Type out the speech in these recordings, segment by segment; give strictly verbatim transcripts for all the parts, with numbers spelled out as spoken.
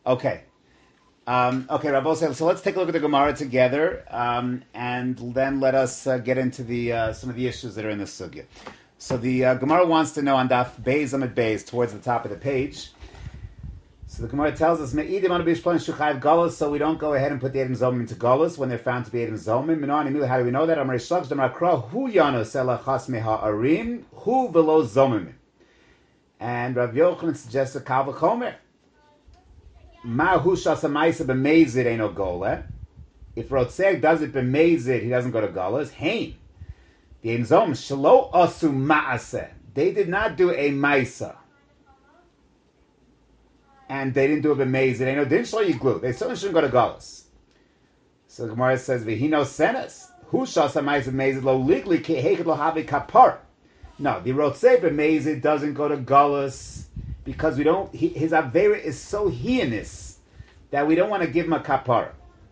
Okay. Um, okay, Rabbi, so so let's take a look at the Gemara together, um, and then let us uh, get into the uh, some of the issues that are in the sugya. So the uh, Gemara wants to know on Daf Beis Amid Beis, towards the top of the page. So the Gemara tells us, Me'idim anu b'yishpon shuchayiv galus, so we don't go ahead and put the Edim Zomim into galus when they're found to be Edim Zomim. Minon emilu, how do we know that? Amar Shlach Damar Kra hu yanos elachas meha arim hu velo zomim. And Rav Yochanan suggests a kal v'chomer. Ma hu shasa ma'isa b'meizid ain't no gole. If Rotzeg does it b'meizid, he doesn't go to galus. Hain. The Edim Zomim shelo asu ma'aseh. They did not do a ma'isa. And they didn't do a b'meizid. They know didn't show you glue. They certainly shouldn't go to galus. So the Gemara says, "V'hino senes hu shasa ma'isa b'meizid lo legally keheked lo havi kapar." No, the rotzei b'meizid doesn't go to galus because we don't. He, his avera is so heinous that we don't want to give him a kapar.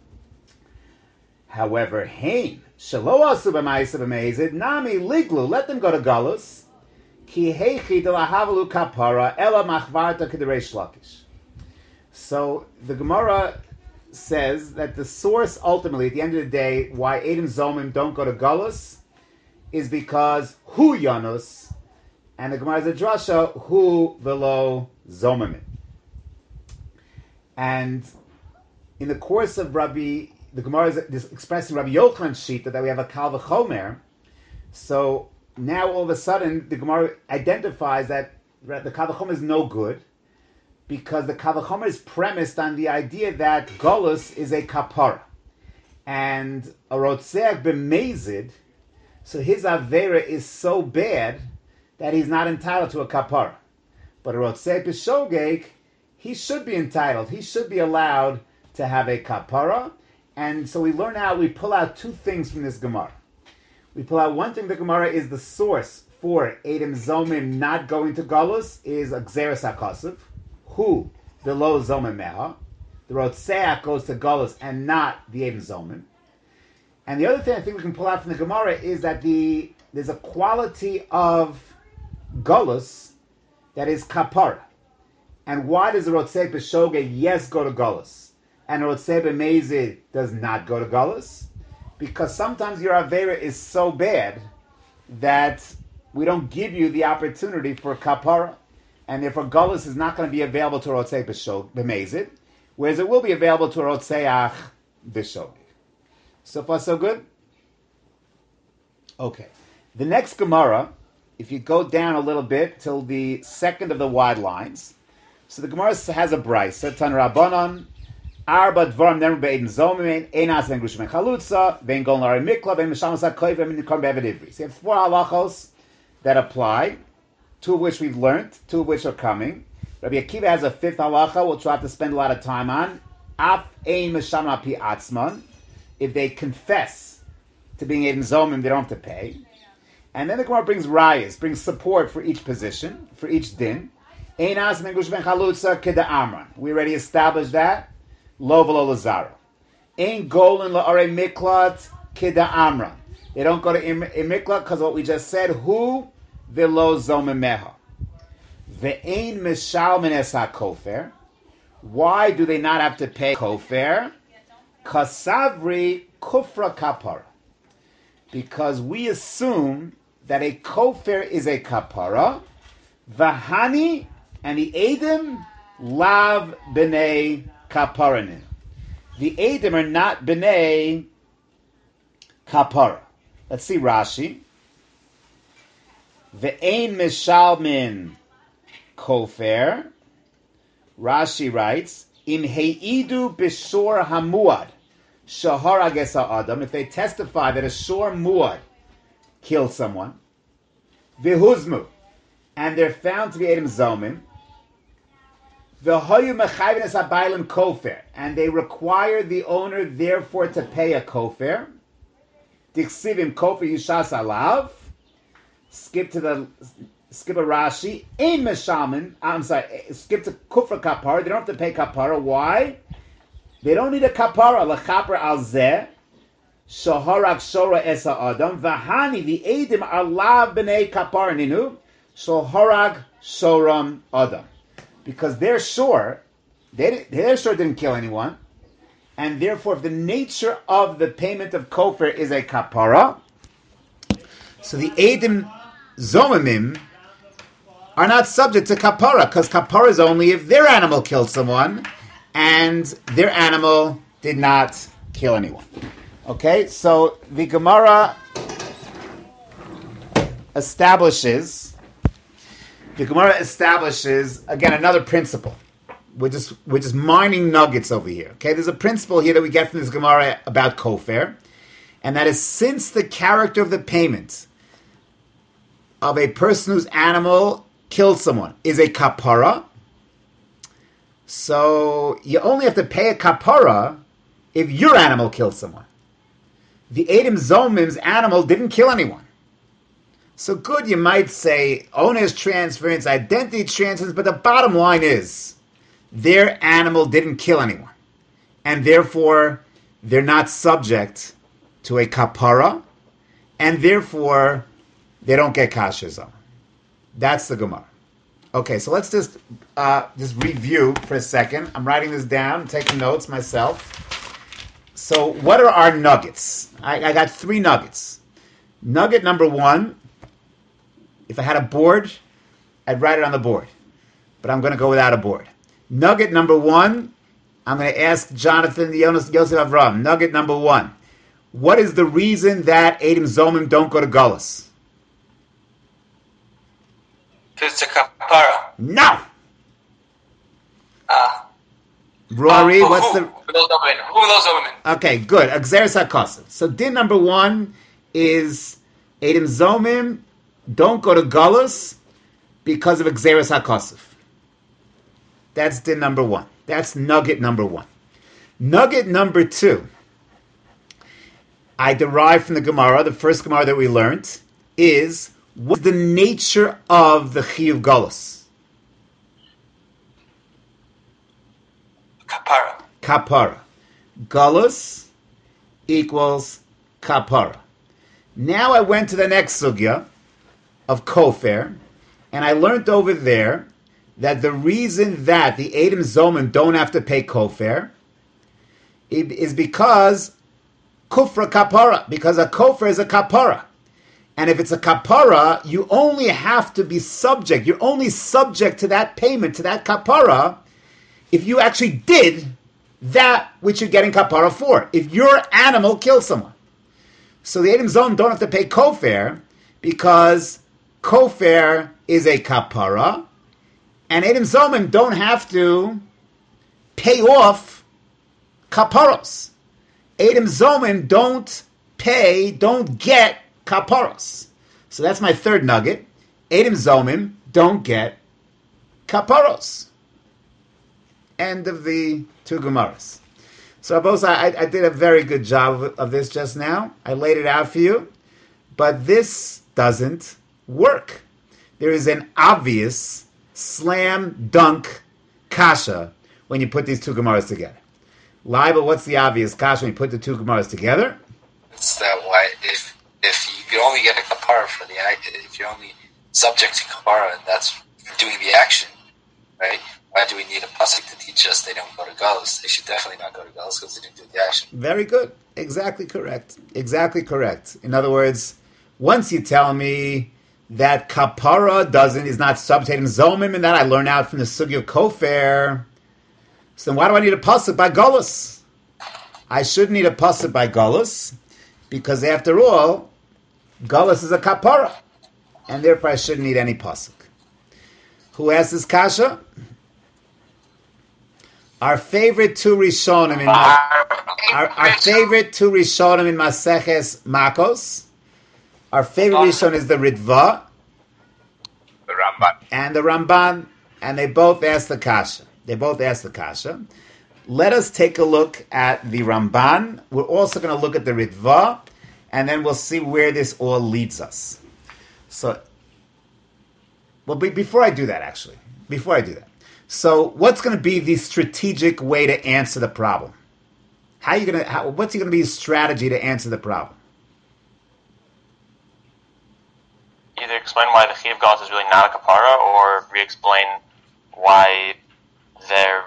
However, hein shelo asu b'ma'isa b'meizid nami liglu. Let them go to galus. Ki heichi de la havalu kapara ela machvarta k'dereish lakish. So the Gemara says that the source ultimately, at the end of the day, why Edim Zomim don't go to Galus is because Hu Yanus, and the Gemara is a drasha Hu Velo Zomim. And in the course of Rabbi, the Gemara is expressing Rabbi Yochanan's sheet that we have a Kal V'chomer. So now all of a sudden the Gemara identifies that the Kal V'chomer is no good, because the Kal V'chomer is premised on the idea that Golus is a kapara. And a Rotzeach b'mezid, so his Avera is so bad that he's not entitled to a kapara. But a Rotzeach b'shogeg, he should be entitled, he should be allowed to have a kapara. And so we learn out, we pull out two things from this Gemara. We pull out one thing, the Gemara is the source for Edim Zomim not going to Golus is a Gzeres HaKasav. Who below Zomim Meha. The Rotzeach goes to Galus and not the Edim Zomim. And the other thing I think we can pull out from the Gemara is that the there's a quality of Galus that is kapara. And why does the Rotzeach B'Shogeg yes go to Galus and the Rotzeach B'Mezid does not go to Galus? Because sometimes your Avera is so bad that we don't give you the opportunity for kapara. And therefore, Galus is not going to be available to Rotzeach b'mezid, whereas it will be available to Rotzeach b'shogeg. So far, so good? Okay. The next Gemara, if you go down a little bit till the second of the wide lines, so the Gemara has a brayso. Tan Rabbanon, Arba dvarim nemer be'edim zomim, ein asen grushim chalutza, vein gon l'ari mikla, vein mishamas ha'koyv, vein nikon be'evid ivri. So you have four halachos that apply, two of which we've learned, two of which are coming. Rabbi Akiva has a fifth halacha, which we'll have to spend a lot of time on. Af ein misham api atzman. If they confess to being Edim Zomim, they don't have to pay. And then the Gemara brings rayas, brings support for each position, for each din. Ein as mengush ben chalutza keda amran. We already established that. Lo v'lo lazara. Ein golin la'arei miklat keda amran. They don't go to im- miklat because what we just said, who v'lo zomemeha. Ve'ein mishalmin es ha'kofer. Why do they not have to pay kofer? Kasavri kufra kapara. Because we assume that a kofer is a kapara. Vahani and the Edom lav b'nei kaparanin. The Edom are not b'nei kapara. Let's see Rashi. Ve'ein mishalmin kofer. Rashi writes, Im heidu b'shor hamuad shahar agesa adam. If they testify that a shor muad killed someone, v'huzmu, and they're found to be Edim Zomim, v'hoyu mechayvin es habaylim kofer, and they require the owner therefore to pay a kofer. Diksivim kofer yushas alav. Skip to the skip a Rashi. Ein meshamin. I'm sorry. Skip to kufra kapara. They don't have to pay kapara. Why? They don't need a kapara. Lechaper al zeh. Shaharak shora esa adam. Vahani the edim alav b'nei kapara ninu. Shaharag shoram adam. Because they're sure They, didn't- they sure didn't kill anyone. And therefore, if the nature of the payment of kofar is a kapara, so the Eidim Zomimim are not subject to kapara, because kapara is only if their animal killed someone, and their animal did not kill anyone. Okay, so the Gemara establishes, the Gemara establishes, again, another principle. We're just, we're just mining nuggets over here. Okay, there's a principle here that we get from this Gemara about kofar, and that is, since the character of the payment of a person whose animal killed someone is a kapara, so you only have to pay a kapara if your animal killed someone. The Eidim Zomim's animal didn't kill anyone. So good, you might say, owner's transference, identity transference, but the bottom line is, their animal didn't kill anyone. And therefore, they're not subject to a kapara, and therefore, they don't get kasher zon. That's the Gemara. Okay, so let's just uh, just review for a second. I'm writing this down, I'm taking notes myself. So what are our nuggets? I, I got three nuggets. Nugget number one, if I had a board, I'd write it on the board. But I'm going to go without a board. Nugget number one, I'm going to ask Jonathan Yosef Avram. Nugget number one, what is the reason that Eidim Zomim don't go to Gullus? It's a kapara. No! Ah. Rory, uh, what's who, the... Who those women? Who are those women? Okay, good. Exeris HaKosov. So din number one is Eidim Zomim don't go to Gullus because of Exeris HaKosov. That's din number one. That's nugget number one. Nugget number two, I derived from the Gemara, the first Gemara that we learned, is what's the nature of the Chiyuv Gullus? Kapara. Kapara. Gullus equals kapara. Now I went to the next sugya of kofar, and I learned over there that the reason that the Eidim Zomim don't have to pay kofar is because kufra kapara, because a kofar is a kapara. And if it's a kapara, you only have to be subject, you're only subject to that payment, to that kapara, if you actually did that which you're getting kapara for. If your animal killed someone. So the Eidim Zomim don't have to pay kofar because kofar is a kapara, and Eidim Zomim don't have to pay off kaparos. Eidim Zomim don't pay, don't get kaparos. So that's my third nugget. Eidim Zomim don't get kaparos. End of the two Gemaras. So Abos, I, I did a very good job of, of this just now. I laid it out for you. But this doesn't work. There is an obvious slam dunk kasha when you put these two Gemaras together. Liba, what's the obvious kasha when you put the two Gemaras together? It's that why if if you could only get a kapara for the act, if you're only subject to kapara, and that's doing the action, right? Why do we need a pasuk to teach us they don't go to Gullus? They should definitely not go to Gullus because they didn't do the action. Very good. Exactly correct. Exactly correct. In other words, once you tell me that kapara doesn't is not subject to Zomim, and that I learn out from the sugya of kofar, so then why do I need a pasuk by Gullus? I should need a pasuk by Gullus because after all, Gullus is a kapara, and therefore I shouldn't need any pasuk. Who has this kasha? Our favorite two Rishonim in Ma- our, our favorite two Rishonim in Maseches Makos. Our favorite Rishon is the Ritva, The Ramban. and the Ramban, and they both ask the kasha. They both ask the kasha. Let us take a look at the Ramban. We're also going to look at the Ritva, and then we'll see where this all leads us. So, well, be, before I do that, actually, before I do that. So, what's going to be the strategic way to answer the problem? How are you going to? How, what's going to be a strategy to answer the problem? Either explain why the Chiyuv Gullus is really not a kapara, or re-explain why there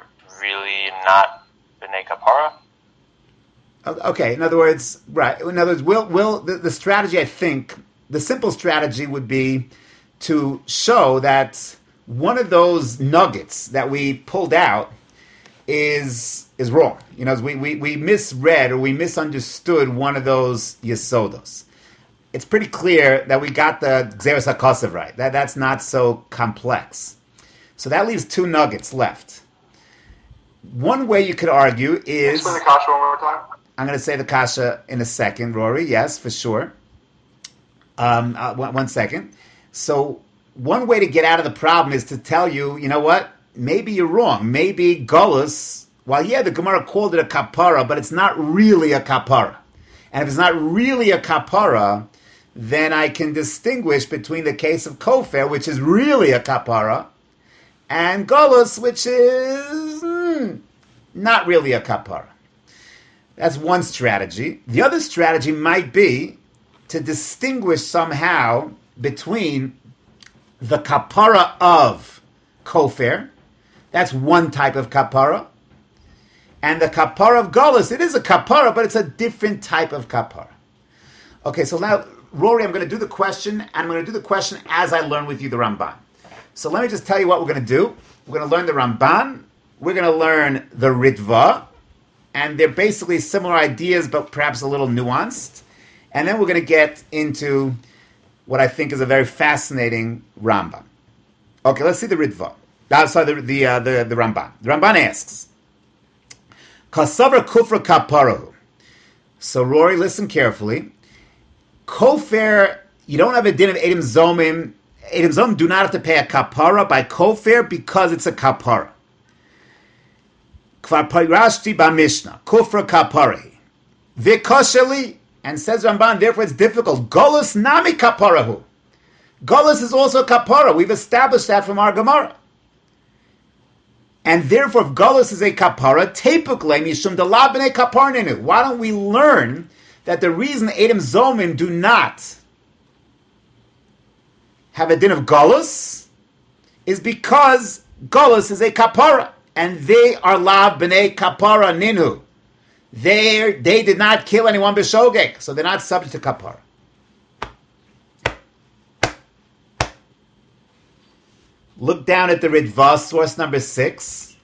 really not b'nei kapara? Okay, in other words, right. In other words, will will the, the strategy? I think the simple strategy would be to show that one of those nuggets that we pulled out is is wrong. You know, we we, we misread or we misunderstood one of those yesodos. It's pretty clear that we got the Gzeres HaKosev right. That that's not so complex. So that leaves two nuggets left. One way you could argue is. Explain the kasha one more time. I'm going to say the kasha in a second, Rory. Yes, for sure. Um, uh, one, one second. So one way to get out of the problem is to tell you, you know what? Maybe you're wrong. Maybe Golus, well, yeah, the Gemara called it a kapara, but it's not really a kapara. And if it's not really a kapara, then I can distinguish between the case of Kofer, which is really a kapara, and Golus, which is mm, not really a kapara. That's one strategy. The other strategy might be to distinguish somehow between the kapara of Kofer, that's one type of kapara, and the kapara of Golus. It is a kapara, but it's a different type of kapara. Okay, so now, Rory, I'm going to do the question, and I'm going to do the question as I learn with you the Ramban. So let me just tell you what we're going to do. We're going to learn the Ramban, we're going to learn the Ritva, and they're basically similar ideas, but perhaps a little nuanced. And then we're going to get into what I think is a very fascinating Rambam. Okay, let's see the Ritva. Uh, sorry, the the, uh, the the Ramban. The Ramban asks, "Kasavra kufra kaparahu." So, Rory, listen carefully. Kofer, you don't have a din of Edom Zomim. Edom Zomim do not have to pay a kapara by Kofer because it's a kapara. Kvar parashti ba Mishnah, kufra kaparahi. V'kosheli, and says Ramban, therefore it's difficult. Golus nami kaparahu. Golus is also a kapara. We've established that from our Gemara. And therefore, if Golus is a kapara, tepukle mishum dela b'nei kaparnenu. Why don't we learn that the reason Edom Zomim do not have a din of Golus is because Golus is a kapara, and they are lav b'nei kapara ninu. They they did not kill anyone b'shogeg, so they're not subject to kapara. Look down at the Ritva, source number six.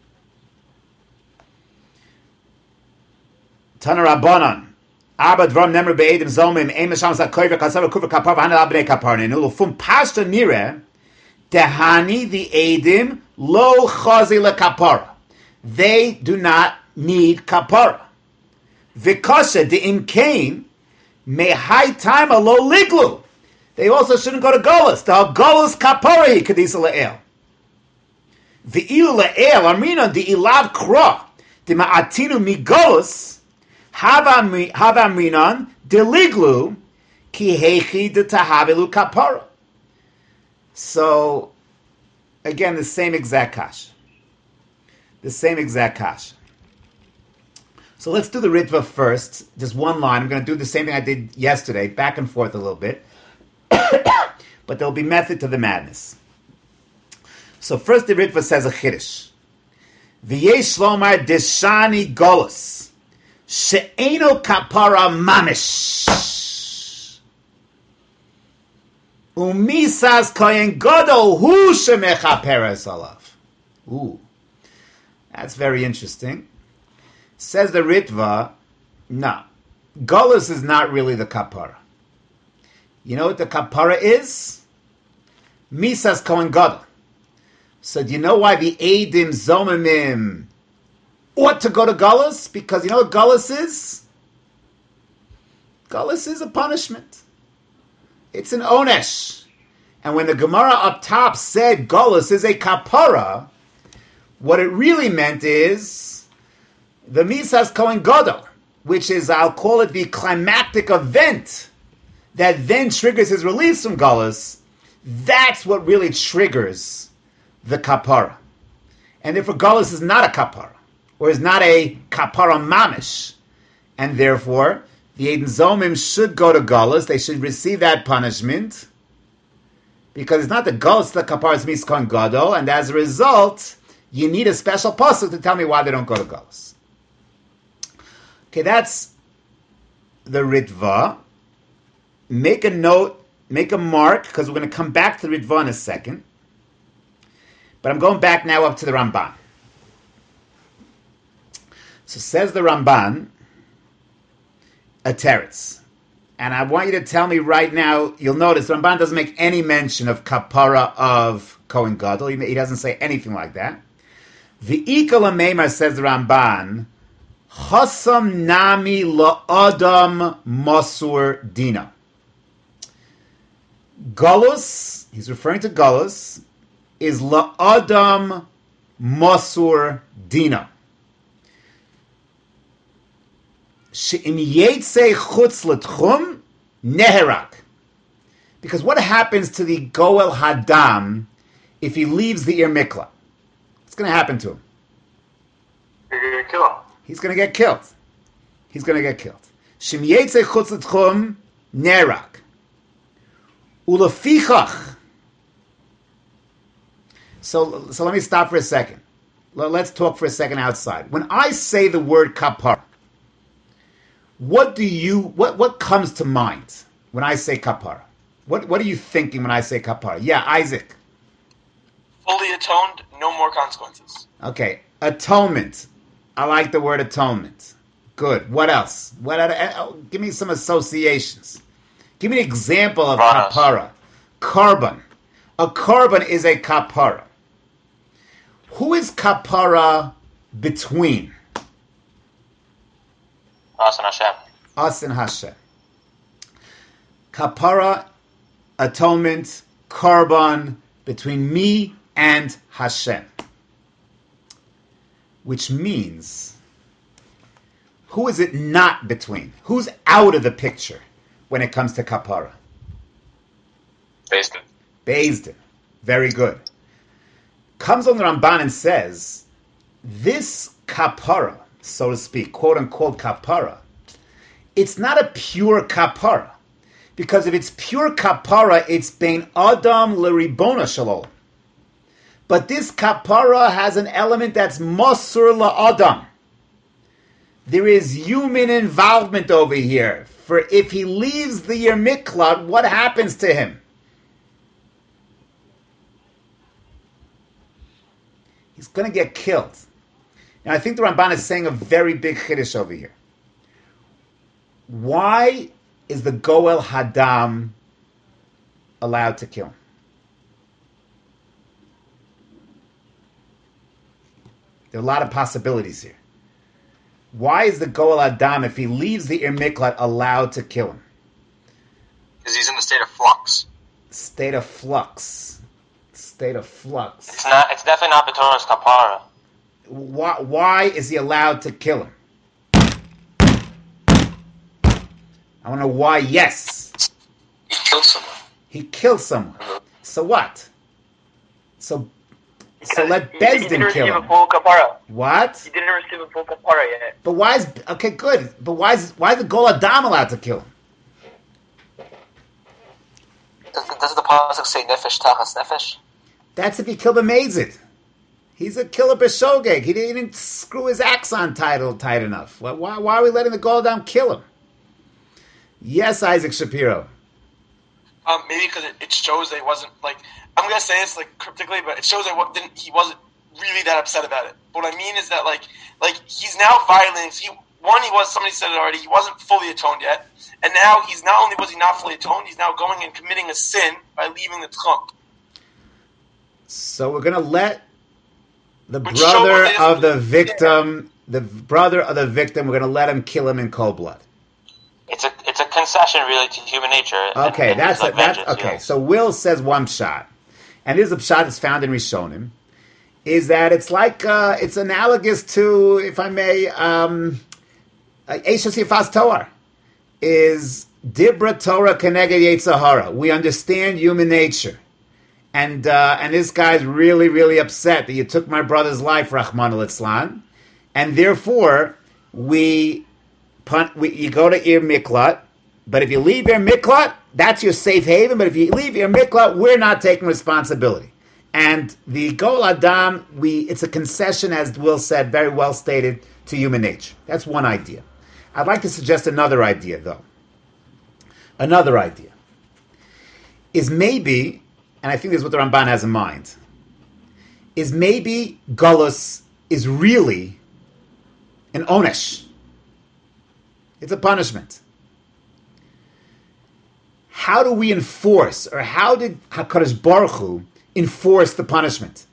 Tana Rabbanan. Abba dvam nemr be'edim zomim ein mesham zakoyver kasav kuver kapar v'hanel abnei kapar nenu l'fum pashta nire dehani the edim lo chazi lekapara. They do not need kapara. V'kasha de'im kain mehai time lo liglu. They also shouldn't go to Golus. The Golus kapara kadisa le'el. V'ilu le'el armina de'ilav kra dema'atinu mi Golus hava minan deliglu ki hechi de tahavilu kapara. So, again, the same exact kash. The same exact kash. So let's do the Ritva first. Just one line. I'm going to do the same thing I did yesterday, back and forth a little bit. But there'll be method to the madness. So first the Ritva says a chiddush. V'yesh lomar deshani golus she'eno kapara mamish umisas kohen gadol hu shemechaperes alav. Ooh, that's very interesting. Says the Ritva, no, golus is not really the kapara. You know what the kapara is? Misas Kohen Gadol. So do you know why the Eidim Zomimim ought to go to Golus? Because you know what Golus is? Golus is a punishment. It's an onesh. And when the Gemara up top said Golus is a kapara, what it really meant is the Misas Kohen Gadol, which is, I'll call it the climactic event that then triggers his release from Golus. That's what really triggers the kapara. And therefore Golus is not a kapara, or is not a kapara mamish. And therefore, the Eidim Zomim should go to Golus. They should receive that punishment, because it's not the Golus, the kapara is Misas Kohen Gadol, and as a result, You need a special pasuk to tell me why they don't go to Galus. Okay, that's the Ritva. Make a note, make a mark, because we're going to come back to the Ritva in a second. But I'm going back now up to the Ramban. So says the Ramban, a teretz. And I want you to tell me right now, you'll notice the Ramban doesn't make any mention of kapara of Kohen Gadol. He, he doesn't say anything like that. V'ikal Meimar, says the Ramban, Chasam nami la'adam masur dina. Galus, he's referring to Galus, is la'adam masur dina. She'im yetzei chutz l'tchum neherak. Because what happens to the Goel Hadam if he leaves the Ir Mikla? What's going to happen to him? You're going to kill him. He's going to get killed. He's going to get killed. She'im yetzei chutz l'tchum neherak. Ulefichach. So, so let me stop for a second. Let's talk for a second outside. When I say the word kapara, what do you what what comes to mind when I say kapara? What what are you thinking when I say kapara? Yeah, Isaac. Fully atoned, no more consequences. Okay, atonement. I like the word atonement. Good. What else? What? Uh, give me some associations. Give me an example of Ranas. kapara. Carbon. A carbon is a kapara. Who is kapara between? Us and Hashem. Us and Hashem. Kapara, atonement, carbon between me and Hashem. Which means, who is it not between? Who's out of the picture when it comes to kapara? Based in. Beis Din. Very good. Comes on the Ramban and says, this kapara, so to speak, quote unquote kapara, it's not a pure kapara. Because if it's pure kapara, it's bein Adam l'ribona shalom. But this kapara has an element that's Mosur la'adam. There is human involvement over here. For if he leaves the Yer Miklat, what happens to him? He's going to get killed. Now, I think the Ramban is saying a very big chiddush over here. Why is the Goel Hadam allowed to kill him? There are a lot of possibilities here. Why is the Goel Hadam, if he leaves the Ir Miklat, allowed to kill him? Because he's in a state of flux. State of flux. State of flux. It's not. It's definitely not B'Torah's kapara. Why, why is he allowed to kill him? I want to know why, yes. He killed someone. He killed someone. So what? So so let He Beis didn't Din receive kill a him. full kapara. What? He didn't receive a full kapara yet. But why is... Okay, good. But why is, why is the Goel Hadam allowed to kill him? Doesn't, doesn't the pasuk say nefesh tachas nefesh? That's if he killed a Mazid. He's a killer b'shogeg. He didn't screw his axe on title tight enough. Why, why, why are we letting the Goel Hadam kill him? Yes, Isaac Shapiro. Um, maybe because it, it shows that he wasn't like I'm gonna say this like cryptically, but it shows that what, didn't, he wasn't really that upset about it. But what I mean is that like like he's now violating. He one he was somebody said it already. He wasn't fully atoned yet, and now he's not only was he not fully atoned, he's now going and committing a sin by leaving the tchum. So we're going to let the Which brother shows- of the victim, the brother of the victim, we're going to let him kill him in cold blood. It's a it's a concession really to human nature. and- Okay, and that's it's like a, that's vengeance, okay. yeah. So Will says one shot, and this is a shot that's found in Rishonim, is that it's like uh, it's analogous to, if I may, um, Eishes Yifas Torah is Dibra Torah Keneged Yetzahara. We understand human nature, and uh, and this guy's really really upset that you took my brother's life, Rahman al-Islam, and therefore we. Punt, we, you go to Ir Miklat, but if you leave Ir Miklat, that's your safe haven. But if you leave Ir Miklat, we're not taking responsibility. And the Gol Adam, we it's a concession, as Will said, very well stated, to human nature. That's one idea. I'd like to suggest another idea, though. Another idea is maybe, and I think this is what the Ramban has in mind, is maybe Golus is really an onesh. It's a punishment. How do we enforce, or how did HaKadosh Baruch Hu enforce the punishment?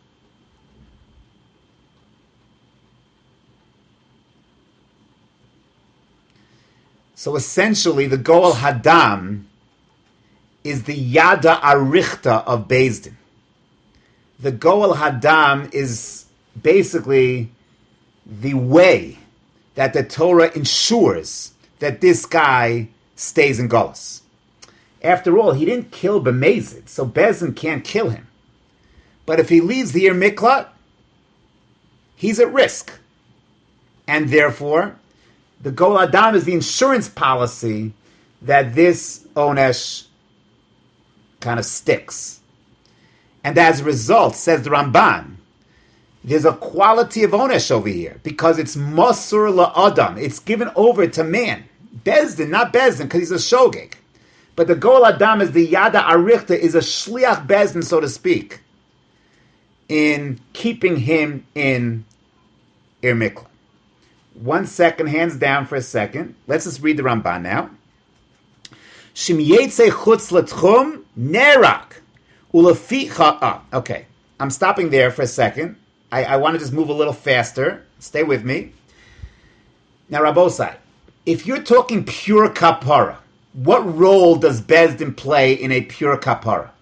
So essentially, the Goel Hadam is the Yada Arichta of Beis Din. The Goel Hadam is basically the way that the Torah ensures that this guy stays in Golus. After all, he didn't kill B'mezid, so Beis Din can't kill him. But if he leaves the Ir Miklat, he's at risk. And therefore, the Goel Adam is the insurance policy that this Onesh kind of sticks. And as a result, says the Ramban, there's a quality of Onesh over here, because it's Mosur LaAdam, it's given over to man. Beis Din, not Beis Din, because he's a Shogeg. But the Goel Adam is the Yada Arichta, is a Shliach Beis Din, so to speak, in keeping him in Ir Miklat. One second, hands down for a second. Let's just read the Ramban now. Shim Yetze Chutz L'Tchum Nerak Ulefi Cha'a. Okay, I'm stopping there for a second. I, I want to just move a little faster. Stay with me. Now, Rabosai, if you're talking pure kapara, what role does Beis Din play in a pure kapara?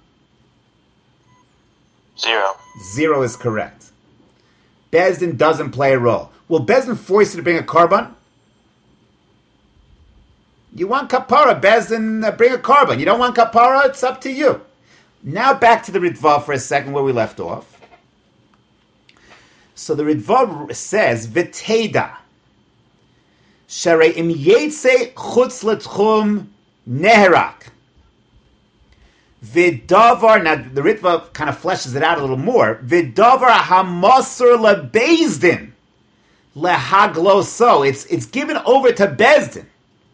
Zero. Zero is correct. Beis Din doesn't play a role. Will Beis Din force you to bring a korban? You want kapara, Beis Din, uh, bring a korban. You don't want kapara, it's up to you. Now back to the Ritva for a second where we left off. So the Ritva says, V'teda, Sharei im yetze chutz l'tchum neherak. V'davar, now the Ritva kind of fleshes it out a little more. V'davar hamasur leBeis Din lehagloso. It's it's given over to Beis Din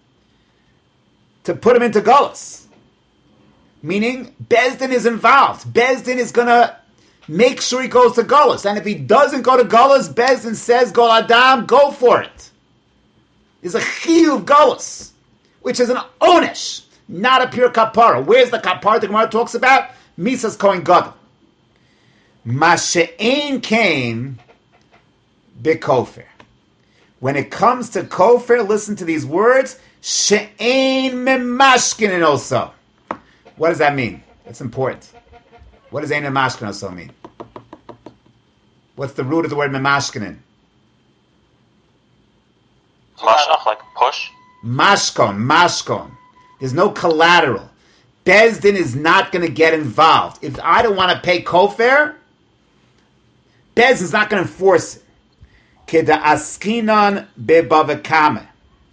to put him into Golus. Meaning, Beis Din is involved. Beis Din is going to make sure he goes to Golus. And if he doesn't go to Golus, Beis Din says, Gol Adam, go for it. It's a chiyuv Golus, which is an onesh, not a pure kapara. Where's the kapara the Gemara talks about? Misas Kohen Gadol. Mashe'ein came b'kofer. When it comes to kofer, listen to these words, she'ein memashkinin also. What does that mean? That's important. What does ein memashkinin also mean? What's the root of the word memashkinin? Mashach, like push. Mashkon, mashkon. There's no collateral. Beis Din is not going to get involved. If I don't want to pay kofer, Beis Din is not going to enforce it. Keda askinan bebavekame.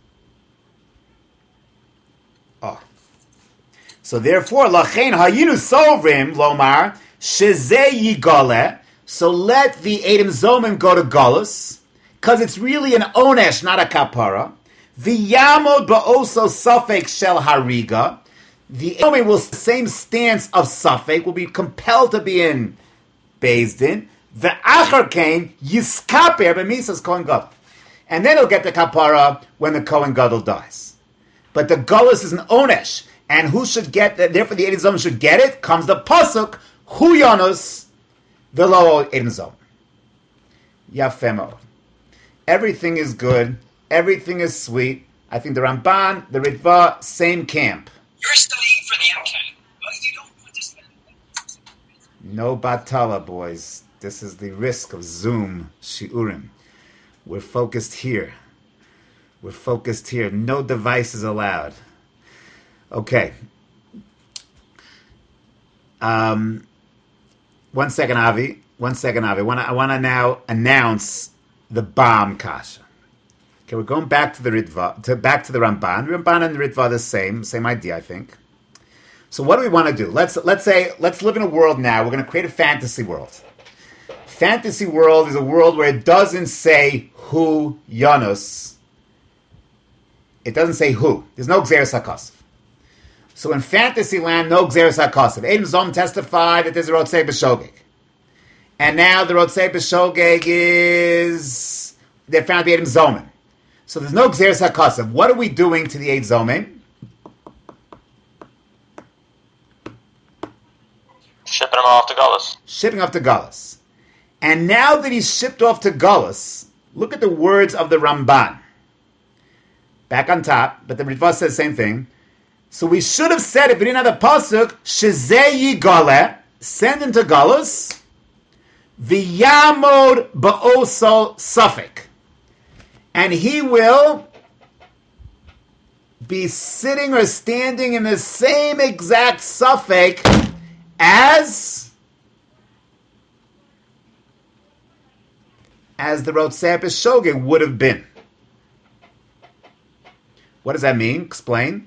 Oh. So therefore, lachein hayinu sovrim lomar sheze yigale. So let the Edom Zomim go to Golus, because it's really an onesh, not a kapara. V'yamod ba'oso safek shel hariga. The Zomim will the same stance of safek, will be compelled to be in Beis Din. The Achar came, Yiskaper, b'misas Kohen Gadol. And then he'll get the kapara when the Kohen Gadol dies. But the Golus is an onesh. And who should get that? Therefore the Edom Zomim should get it. Comes the Pasuk, Hu Yonus, V'lo Edom Zomim. Yafemo. Everything is good. Everything is sweet. I think the Ramban, the Ritva, same camp. You're studying for the M C A T, but you don't understand. No batala, boys. This is the risk of Zoom shiurim. We're focused here. We're focused here. No devices allowed. Okay. Um, one second, Avi. One second, Avi. I want to I want to now announce the bomb kasha. Okay, we're going back to the Ritva, to back to the Ramban. Ramban and the Ritva are the same, same idea, I think. So what do we want to do? Let's let's say let's live in a world now. We're going to create a fantasy world. Fantasy world is a world where it doesn't say who Janus. It doesn't say who. There's no Gzeres HaKosov. So in fantasy land, no Gzeres HaKosov. Edim Zom testified that there's a Rotzei B'Shogeg. And now the Rotzei B'Shogeg is... They're found to be Edim Zomen. So there's no Gzeres HaKosov. What are we doing to the Eid Zomen? Shipping him off to Gullus. Shipping off to Gullus. And now that he's shipped off to Gullus, look at the words of the Ramban. Back on top, but the Ritva says the same thing. So we should have said, if we didn't have the pasuk, Shezei Yigale, send him to Gullus, V'yamod ba'oso Suffolk. And he will be sitting or standing in the same exact Suffolk as as the Rotzei B'Shogeg would have been. What does that mean? Explain.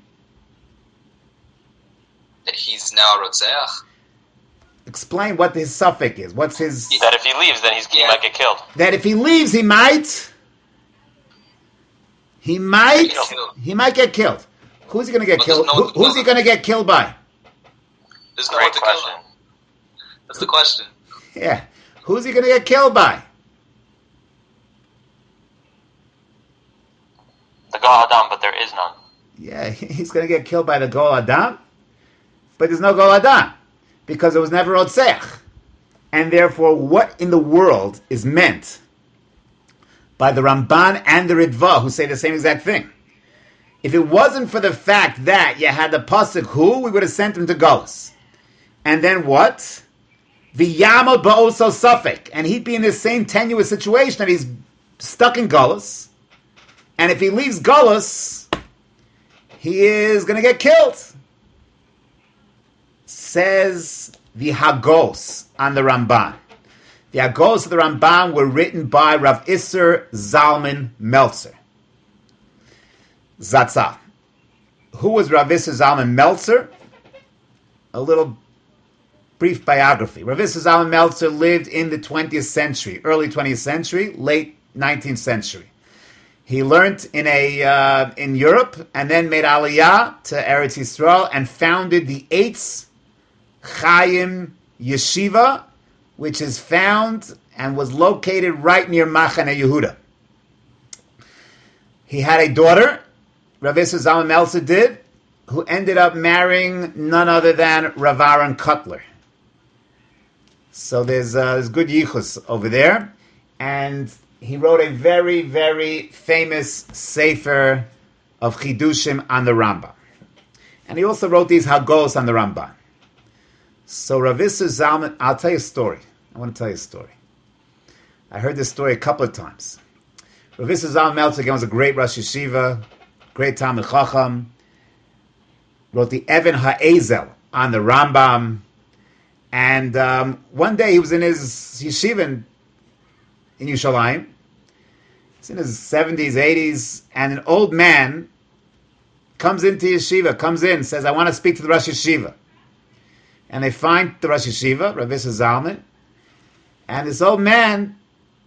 That he's now Rotzeach. Explain what his suffix is. What's his... That if he leaves, then he's, he Yeah. might get killed. That if he leaves, he might... He might... Get killed. He might get killed. Who's he going to get But killed? there's no- Who, who's he going to get killed by? There's no Great one to kill question. him. That's the question. Yeah. Who's he going to get killed by? The Gal Adam, but there is none. Yeah, he's going to get killed by the Gol Adam. But there's no Gol Adam. Because it was never Rotzeach. And therefore, what in the world is meant by the Ramban and the Ritva, who say the same exact thing? If it wasn't for the fact that you had the pasuk who, we would have sent him to Gullus. And then what? V'yamod ba'oso Suffolk. And he'd be in the same tenuous situation that he's stuck in Gullus. And if he leaves Gullus, he is going to get killed. Says the Hagos on the Ramban. The Hagos of the Ramban were written by Rav Isser Zalman Meltzer. Zatzal. Who was Rav Isser Zalman Meltzer? A little brief biography. Rav Isser Zalman Meltzer lived in the twentieth century, early twentieth century, late nineteenth century. He learned in a uh, in Europe and then made Aliyah to Eretz Yisrael and founded the Eitz Chaim Yeshiva, which is found and was located right near Machane Yehuda. He had a daughter, Rav Isser Zalman Meltzer did, who ended up marrying none other than Rav Aaron Kotler. So there's, uh, there's good yichus over there. And he wrote a very, very famous sefer of Chidushim on the Rambam. And he also wrote these Hagos on the Ramban. So Rav Isser Zalman, I'll tell you a story. I want to tell you a story. I heard this story a couple of times. Rav Isser Zalman Meltzer again was a great Rosh Yeshiva, great Talmid Chacham, wrote the Even HaEzel on the Rambam, and um, one day he was in his yeshiva in, in Yerushalayim. He's in his seventies, eighties, and an old man comes into yeshiva, comes in, says, I want to speak to the Rosh Yeshiva. And they find the Rosh Yeshiva, Rav Isser Zalman, and this old man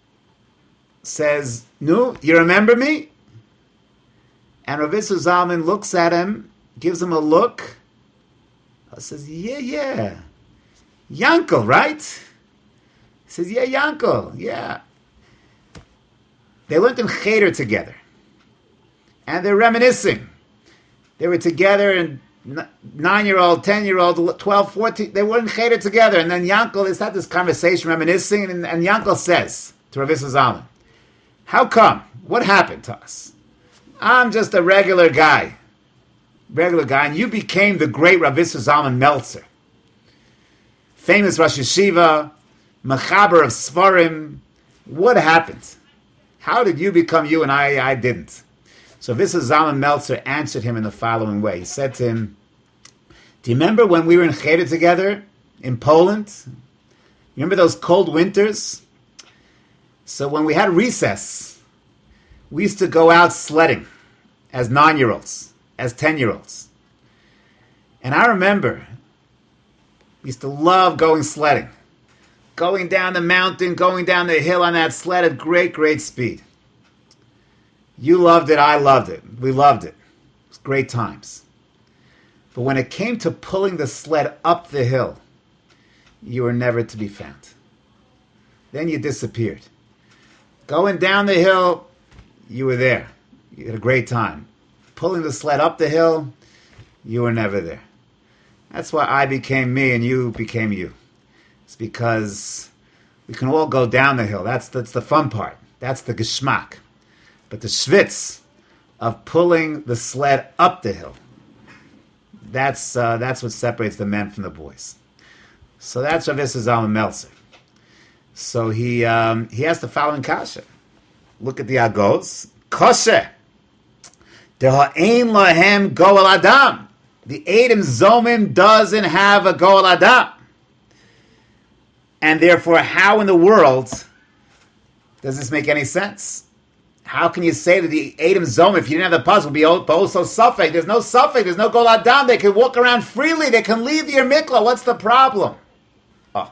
says, "No, you remember me?" And Rav Isser Zalman looks at him, gives him a look, says, "Yeah, yeah, Yankel, right?" He says, "Yeah, Yankel, yeah." They learned in Cheder together, and they're reminiscing. They were together in nine-year-old, ten-year-old, twelve, fourteen, they were in Cheder together. And then Yankel, they had this conversation, reminiscing, and, and Yankel says to Rav Isser Zalman, "How come? What happened to us? I'm just a regular guy, regular guy, and you became the great Rav Isser Zalman Meltzer. Famous Rosh Yeshiva, Mechaber of Sfarim. What happened? How did you become you and I, I didn't?" So Rav Isser Zalman Meltzer answered him in the following way. He said to him, "Do you remember when we were in Cheder together in Poland? Remember those cold winters? So when we had recess, we used to go out sledding as nine-year-olds, as ten-year-olds. And I remember, I used to love going sledding. Going down the mountain, going down the hill on that sled at great, great speed. You loved it, I loved it. We loved it. It was great times. But when it came to pulling the sled up the hill, you were never to be found. Then you disappeared. Going down the hill, you were there. You had a great time. Pulling the sled up the hill, you were never there. That's why I became me and you became you. It's because we can all go down the hill. That's, that's the fun part. That's the geschmack. But the schwitz of pulling the sled up the hill, that's uh, that's what separates the men from the boys. So that's Rav Issa Zalman Meltzer. So he um, he has the following kasha. Look at the agos. Kosher. De'ha'ein lahem goel adam. The Edom Zomim doesn't have a goel adam. And therefore, how in the world does this make any sense? How can you say that the Edom Zomim, if you didn't have the puzzle, would be also suffix? There's no suffix. There's no goel adam. They can walk around freely. They can leave your mikla. What's the problem? Oh.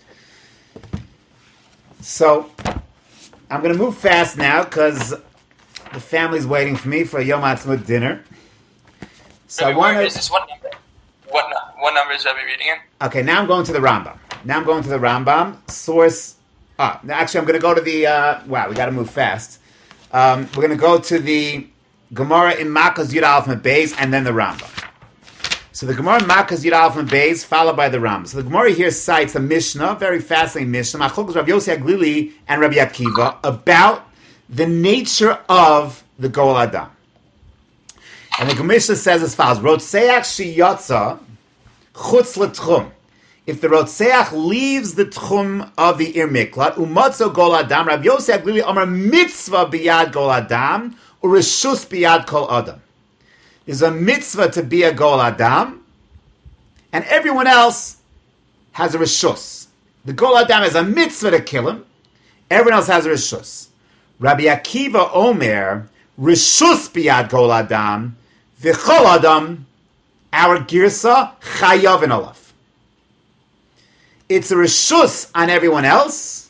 So, I'm going to move fast now because the family's waiting for me for a Yom Ha'atzmaut dinner. So Rabbi, I want where to... is this? What number? What, nu- what number is Rabbi reading in? Okay, now I'm going to the Rambam. Now I'm going to the Rambam. Source... Ah, actually, I'm going to go to the... Uh, wow, we got to move fast. Um, we're going to go to the Gemara in Makkos Yud Aleph and Beis, and then the Rambam. So the Gemara in Makkos Yud Aleph and Beis, followed by the Rambam. So the Gemara here cites a Mishnah, very fascinating Mishnah, Machlokes Rabbi Yossi Aglili and Rabbi Akiva, about the nature of the Goel Adam. And the Mishnah says as follows: Rotseach shiyatza chutz l'tchum. If the Rotseach leaves the tchum of the Ir Miklat, umatzo Goel Adam, Rabbi Yossi Aglili Amar mitzvah biyad Goel Adam, or reshus biyad kol Adam. There's a mitzvah to be a Goel Adam, and everyone else has a reshus. The Goel Adam has a mitzvah to kill him. Everyone else has a reshus. Rabbi Akiva Omer reshus biyad Goel Adam, v'chol Adam, our girsa chayav in olaf. It's a reshus on everyone else.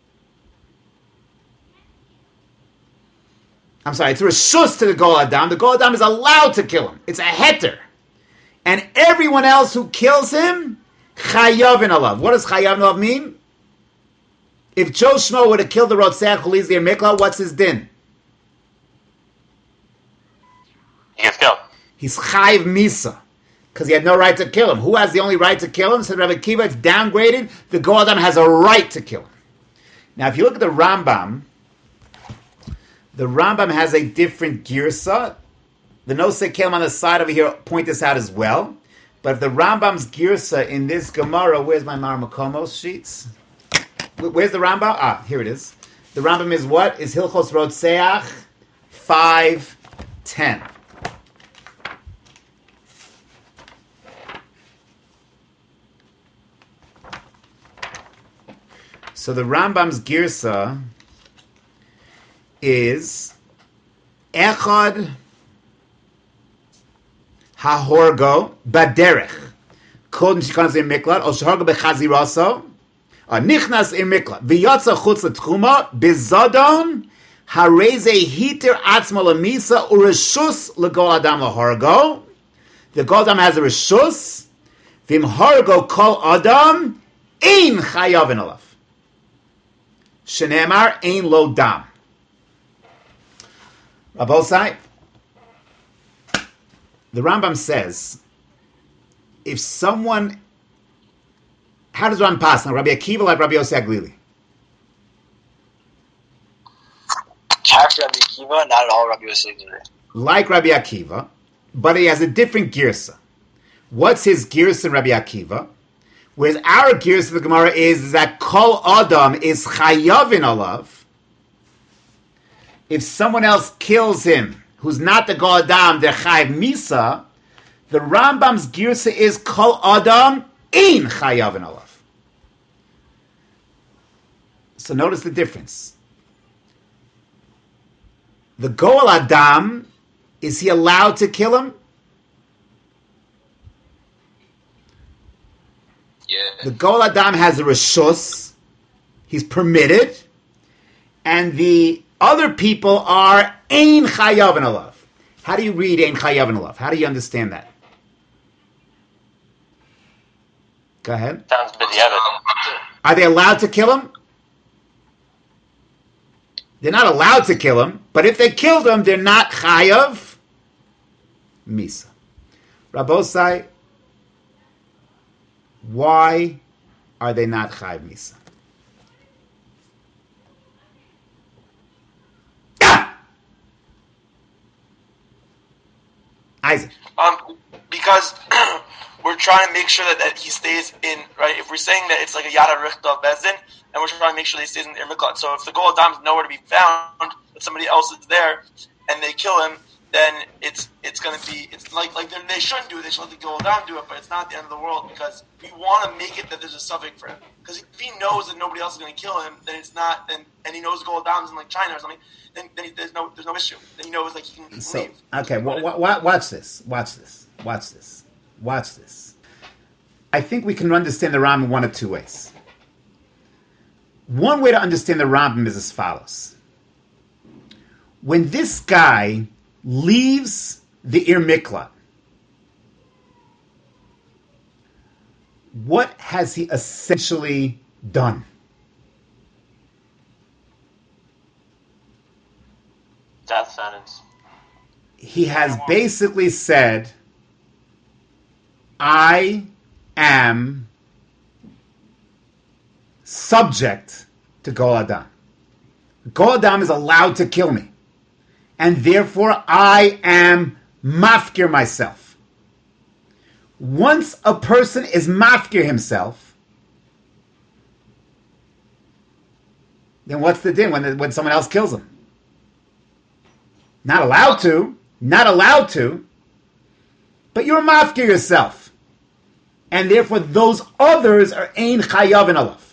I'm sorry, it's a reshus to the Goel Adam. The Goel Adam is allowed to kill him. It's a heter. And everyone else who kills him, chayav in olav. What does chayav in olav mean? If Joe Schmo would have killed the Rotzeach who leaves the Mikla, what's his din? He gets killed. He's chayiv misa, because he had no right to kill him. Who has the only right to kill him? Said Rabbi Akiva, it's downgraded. The Goel Adam has a right to kill him. Now, if you look at the Rambam, the Rambam has a different girsa. The Nosei Kelim on the side over here point this out as well. But the Rambam's girsa in this Gemara, where's my Maramakomos sheets? Where's the Rambam? Ah, here it is. The Rambam is what? Is Hilchos Rotseach five ten. So the Rambam's girsa is Echad Hahorgo Baderech Kodin Shikanas Ir Miklat or Shahorgo Bechaziraso Nichnas Ir Miklat V'yatza Chutz L'Tchuma Bizadon Hareze Hiter Atzma L'Misa Ureshus L'Gol Adam L'Horgo. The Gol Adam has a Reshus V'im Horgo Kol Adam Ein Chayav in Olaf Shenemar Ein Lo Dam. Rabosai, the Rambam says, if someone, how does one pass now? Rabbi Akiva like Rabbi Yossi Aglili? Half Rabbi Akiva, not at all Rabbi Yossi Aglili. Like Rabbi Akiva, but he has a different girsa. What's his girsa in Rabbi Akiva? Whereas our girsa of the Gemara is, is that Kol Adam is chayav in alav. If someone else kills him, who's not the Goel Adam, they're chayav misa, the Rambam's girsa is Kol Adam ein chayav in alav. So notice the difference. The Goel Adam, is he allowed to kill him? The Goel Adam has a reshus. He's permitted. And the other people are ein chayav and alav. How do you read ein chayav and alav? How do you understand that? Go ahead. Sounds b'diavad. Are they allowed to kill him? They're not allowed to kill him, but if they killed him, they're not chayav misa. Rabosai, why are they not chayav misa? Ah! Isaac. Um, because we're trying to make sure that, that he stays in, right? If we're saying that it's like a yada richta of Bezdin, and we're trying to make sure that he stays in Ir Miklat. So if the Goel Adam is nowhere to be found, but somebody else is there, and they kill him, then it's it's going to be, it's like like they shouldn't do it, they should let the Goel Adam do it, but it's not the end of the world, because we want to make it that there's a suffix for him. Because if he knows that nobody else is going to kill him, then it's not, and, and he knows Goel Adam's in like China or something, then, then he, there's no there's no issue. Then he knows like he can, he can So, leave. okay, w- w- watch this, watch this, watch this, watch this. I think we can understand the Rambam one of two ways. One way to understand the Rambam is as follows. When this guy leaves the Ir Miklat, what has he essentially done? Death sentence. He has basically said, I am subject to Goel Adam. Goel Adam is allowed to kill me. And therefore I am mafkir myself. Once a person is mafkir himself, then what's the din when, when someone else kills him? Not allowed to. Not allowed to. But you're mafkir yourself. And therefore those others are ein chayav and alav.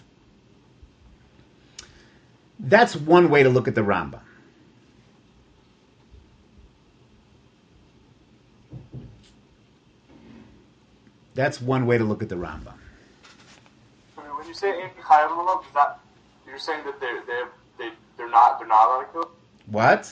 That's one way to look at the Rambam. That's one way to look at the Rambam. I mean, when you say in chayav alav, is that you're saying that they're they they they're not they're not allowed to kill him? What?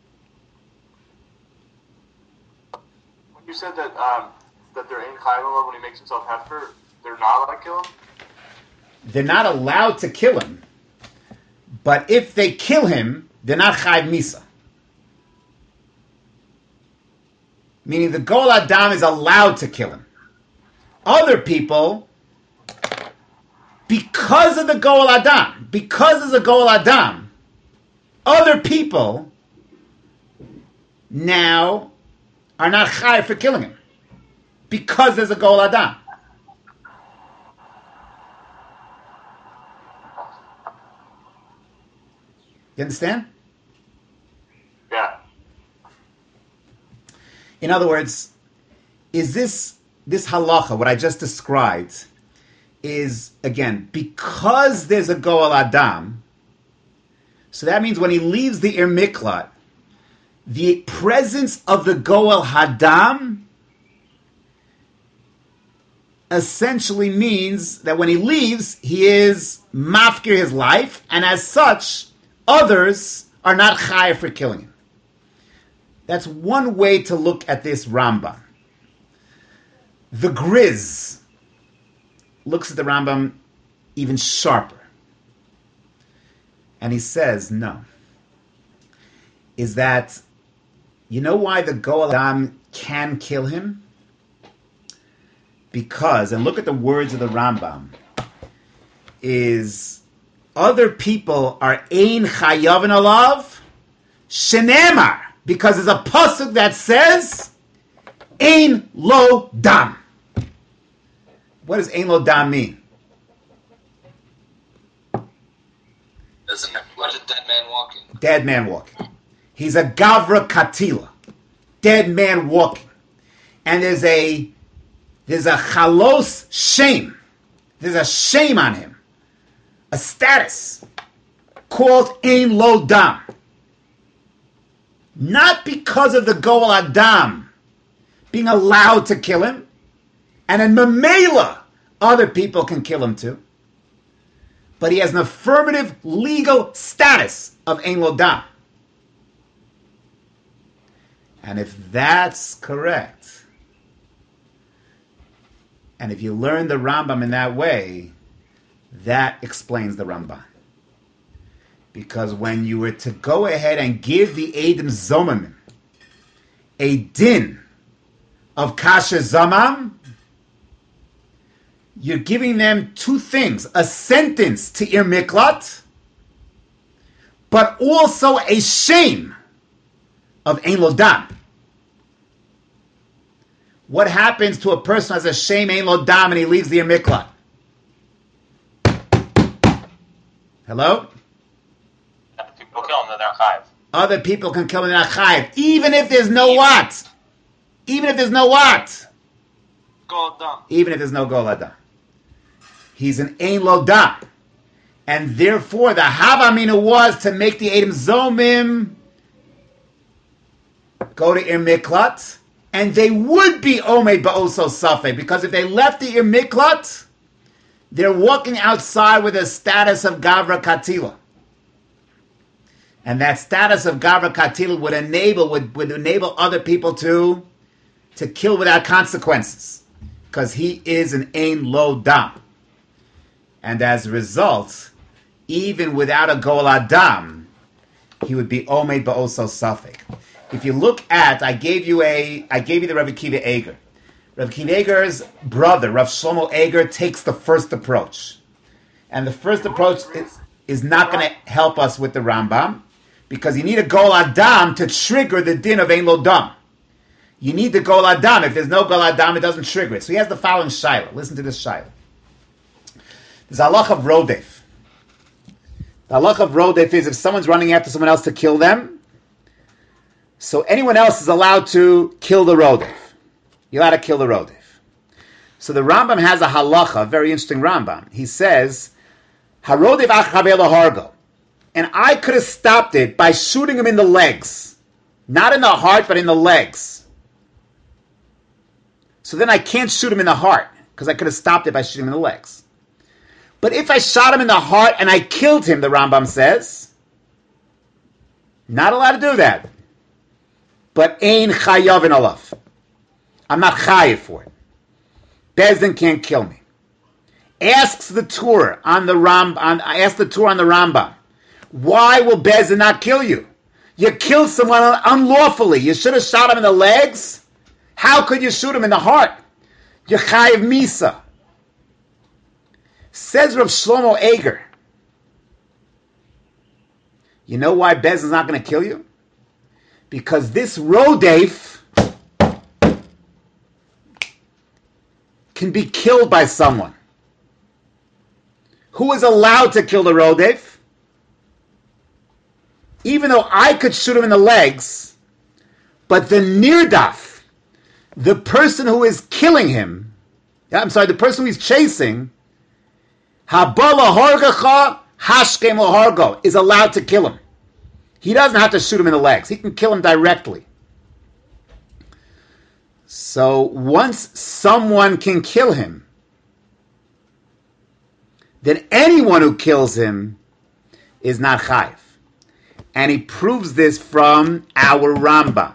When you said that um that they're in chayav alav when he makes himself heifer, they're not allowed to kill him? They're not allowed to kill him. But if they kill him, they're not chayav misa. Meaning the Goel Adam is allowed to kill him. Other people, because of the Goel Adam, because there's a Goel Adam, other people now are not chayav for killing him. Because there's a Goel Adam. You understand? Yeah. In other words, is this this halacha, what I just described, is, again, because there's a Goel Adam, so that means when he leaves the Ir Miklat, the presence of the Goel Hadam essentially means that when he leaves, he is mafkir his life, and as such, others are not chayav for killing him. That's one way to look at this Rambam. The Griz looks at the Rambam even sharper. And he says, no. Is that, you know why the Goel Adam can kill him? Because, and look at the words of the Rambam, is other people are ein chayav and alav shenemar, because there's a pasuk that says ein lo dam. What does ein lo dam mean? Doesn't it? What is a dead man walking? Dead man walking. He's a gavra katila, dead man walking, and there's a there's a chalos shame. There's a shame on him, a status called ein lo dam. Not because of the Goel Adam being allowed to kill him, and in Mamela, Other people can kill him too. But he has an affirmative legal status of Ein Lo Dam. And if that's correct, and if you learn the Rambam in that way, that explains the Ramban. Because when you were to go ahead and give the Eidim Zomamim a din of Kasher Zamam, you're giving them two things: a sentence to Ir Miklat, but also a shame of Ein Lo Dam. What happens to a person who has a shame Ein Lo Dam and he leaves the Ir Miklat? Hello? People kill them, they're chayiv. Other people can kill him in a chayiv, even if there's no what? Even if there's no what? Go down. Even if there's no Gol Adam. He's an Ein Lo Dam. And therefore, the Havamina was to make the Eidim Zomim go to Ir Miklat, and they would be Omed Ba'oso Safek, because if they left the Ir Miklat, they're walking outside with a status of Gavra Katila. And that status of Gavra Katila would enable would, would enable other people to, to kill without consequences, because he is an Ein Lo Dam. And as a result, even without a Gol Adam, he would be Omed Ba'oso Safek. If you look at, I gave you a, I gave you the Rav Akiva Eger. Rav Akiva Eger's brother, Rav Shlomo Eger, takes the first approach. And the first approach is, is not going to help us with the Rambam, because you need a Gol Adam to trigger the din of Ein Lo Dam. You need the Gol Adam. If there's no Gol Adam, it doesn't trigger it. So he has the following Shaila. Listen to this Shaila. There's a halach of Rodef. The halach of Rodef is if someone's running after someone else to kill them, so anyone else is allowed to kill the Rodef. You're allowed to kill the Rodef. So the Rambam has a halacha, a very interesting Rambam. He says, Harodef achaver lahargo. And I could have stopped it by shooting him in the legs. Not in the heart, but in the legs. So then I can't shoot him in the heart, because I could have stopped it by shooting him in the legs. But if I shot him in the heart and I killed him, the Rambam says, not allowed to do that. But ein chayav in alaf. I'm not chayav for it. Bezdin can't kill me. Asks the Tur on the Ram, on, ask the Tur on the Rambam, why will Bezdin not kill you? You killed someone unlawfully. You should have shot him in the legs. How could you shoot him in the heart? You're chayav misa. Says Rav Shlomo Eger, you know why Bez is not going to kill you? Because this Rodef can be killed by someone. Who is allowed to kill the Rodef? Even though I could shoot him in the legs, but the Nirdaf, the person who is killing him, I'm sorry, the person who he's chasing, Habala Hargacha Hashkem Lahargo, is allowed to kill him. He doesn't have to shoot him in the legs. He can kill him directly. So once someone can kill him, then anyone who kills him is not chayiv. And he proves this from our Rambam.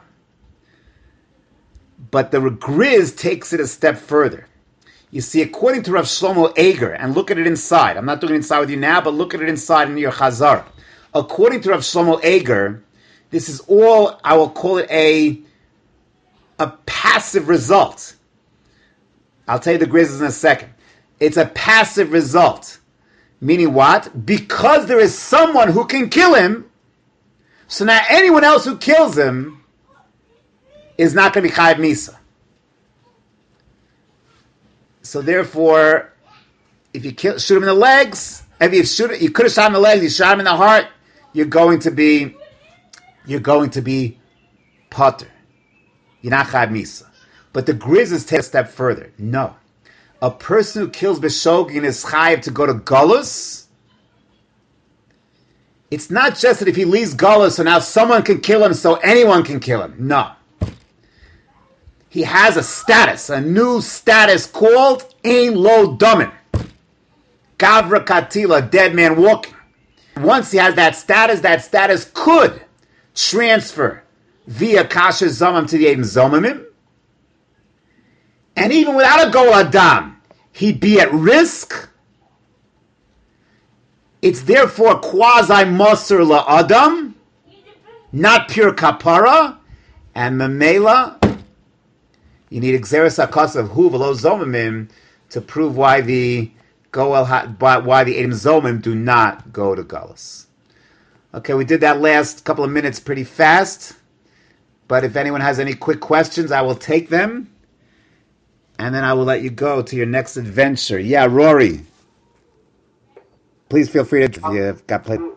But the Griz takes it a step further. You see, according to Rav Shlomo Eger, and look at it inside. I'm not doing it inside with you now, but look at it inside in your Chazar. According to Rav Shlomo Eger, this is all, I will call it a, a passive result. I'll tell you the Griz in a second. It's a passive result. Meaning what? Because there is someone who can kill him, so now anyone else who kills him is not going to be chayav misa. So therefore, if you kill, shoot him in the legs, if you shoot, you could have shot him in the legs, you shot him in the heart, you're going to be, you're going to be potter. You're not chayav misa. But the Grizzlies take a step further. No, a person who kills b'shogin is chayav to go to galus. It's not just that if he leaves galus, so now someone can kill him, so anyone can kill him. No. He has a status, a new status called Ein lo domin. Gavra katila, dead man walking. Once he has that status, that status could transfer via kasher zomim to the Edim Zomimim. And even without a Gol Adam, he'd be at risk. It's therefore quasi-Moser la'adam, not pure kapara, and memela, you need Xeris HaKos of Hu v'lo Zomimim to prove why the Goel why the Edim Zomim do not go to Galus. Okay, we did that last couple of minutes pretty fast, but if anyone has any quick questions, I will take them, and then I will let you go to your next adventure. Yeah, Rory. Please feel free to, if you've got play.